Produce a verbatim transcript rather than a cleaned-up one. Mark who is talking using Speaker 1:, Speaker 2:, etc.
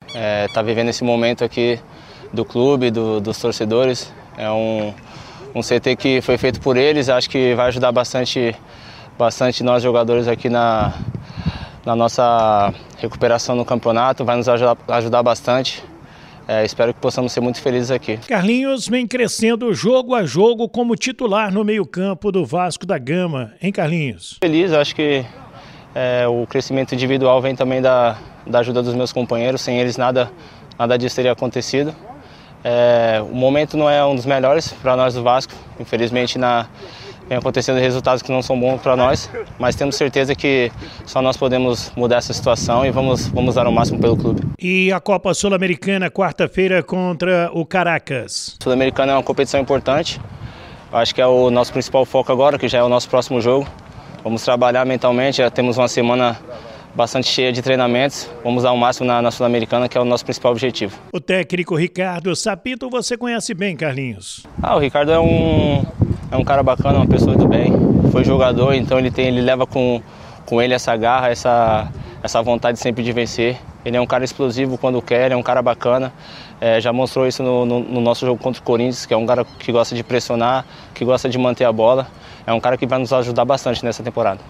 Speaker 1: é, tá vivendo esse momento aqui do clube, do, dos torcedores. É um, um C T que foi feito por eles, acho que vai ajudar bastante, bastante nós jogadores aqui na, na nossa recuperação no campeonato, vai nos ajudar, ajudar bastante. É, espero que possamos ser muito felizes aqui.
Speaker 2: Carlinhos vem crescendo jogo a jogo como titular no meio-campo do Vasco da Gama, hein, Carlinhos?
Speaker 1: Feliz, acho que é, o crescimento individual vem também da, da ajuda dos meus companheiros, sem eles nada, nada disso teria acontecido. É, o momento não é um dos melhores para nós do Vasco, infelizmente na, vem acontecendo resultados que não são bons para nós, mas temos certeza que só nós podemos mudar essa situação e vamos, vamos dar o máximo pelo clube.
Speaker 2: E a Copa Sul-Americana, quarta-feira, contra o Caracas?
Speaker 1: A Sul-Americana é uma competição importante, acho que é o nosso principal foco agora, que já é o nosso próximo jogo. Vamos trabalhar mentalmente, já temos uma semana bastante cheia de treinamentos, vamos dar o máximo na, na Sul-Americana, que é o nosso principal objetivo.
Speaker 2: O técnico Ricardo Sapinto você conhece bem, Carlinhos?
Speaker 1: Ah, o Ricardo é um, é um cara bacana, uma pessoa do bem, foi jogador, então ele, tem, ele leva com, com ele essa garra, essa, essa vontade sempre de vencer. Ele é um cara explosivo quando quer, é um cara bacana, é, já mostrou isso no, no, no nosso jogo contra o Corinthians, que é um cara que gosta de pressionar, que gosta de manter a bola, é um cara que vai nos ajudar bastante nessa temporada.